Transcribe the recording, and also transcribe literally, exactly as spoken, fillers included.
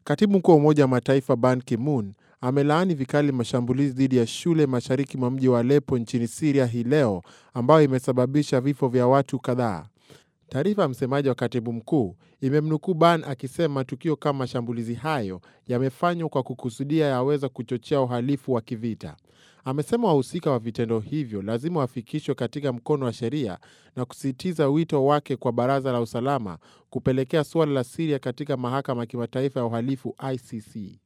Katibu mkuu wa Umoja wa Mataifa Ban Ki-moon amelaani vikali mashambulizi dhidi ya shule mashariki mwa mji wa Aleppo nchini Syria hii leo, ambayo imesababisha vifo vya watu kadhaa. Taarifa ya msemaji wa katibu mkuu imemnukuu Ban akisema tukio kama mashambulizi hayo yamefanywa kwa kukusudia, yaweza kuchochea uhalifu wa kivita. Amesema wahusika wa vitendo hivyo lazima wafikishwe katika mkono wa sheria na kusisitiza wito wake kwa Baraza la Usalama kupelekea suala la Syria katika mahakama ya kimataifa ya uhalifu I C C.